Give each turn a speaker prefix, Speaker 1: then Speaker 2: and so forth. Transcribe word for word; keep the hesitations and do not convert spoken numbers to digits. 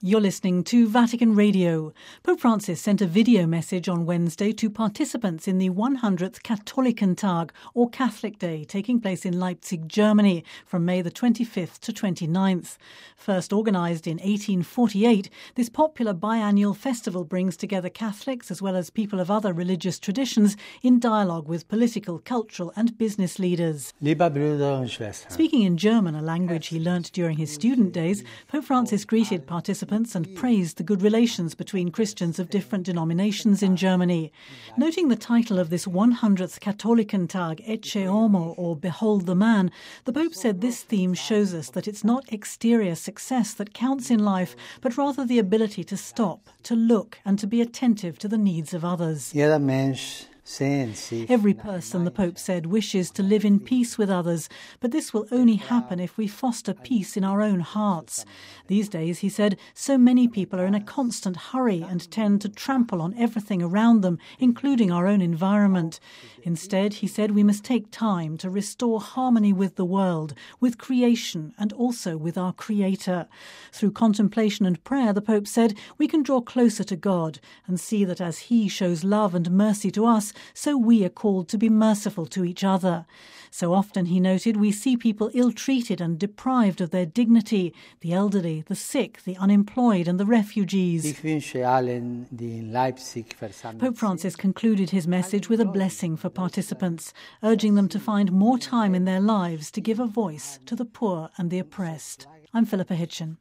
Speaker 1: You're listening to Vatican Radio. Pope Francis sent a video message on Wednesday to participants in the one hundredth Katholikentag, or Catholic Day, taking place in Leipzig, Germany, from May the twenty-fifth to twenty-ninth. First organised in eighteen forty-eight, this popular biannual festival brings together Catholics as well as people of other religious traditions in dialogue with political, cultural and business leaders. Speaking in German, a language he learnt during his student days, Pope Francis greeted participants and praised the good relations between Christians of different denominations in Germany. Noting the title of this one hundredth Katholikentag, Ecce Homo, or Behold the Man, the Pope said this theme shows us that it's not exterior success that counts in life, but rather the ability to stop, to look, and to be attentive to the needs of others. Every person, the Pope said, wishes to live in peace with others, but this will only happen if we foster peace in our own hearts. These days, he said, so many people are in a constant hurry and tend to trample on everything around them, including our own environment. Instead, he said, we must take time to restore harmony with the world, with creation, and also with our Creator. Through contemplation and prayer, the Pope said, we can draw closer to God and see that as He shows love and mercy to us, so we are called to be merciful to each other. So often, he noted, we see people ill-treated and deprived of their dignity, the elderly, the sick, the unemployed and the refugees. Pope Francis concluded his message with a blessing for participants, urging them to find more time in their lives to give a voice to the poor and the oppressed. I'm Philippa Hitchin.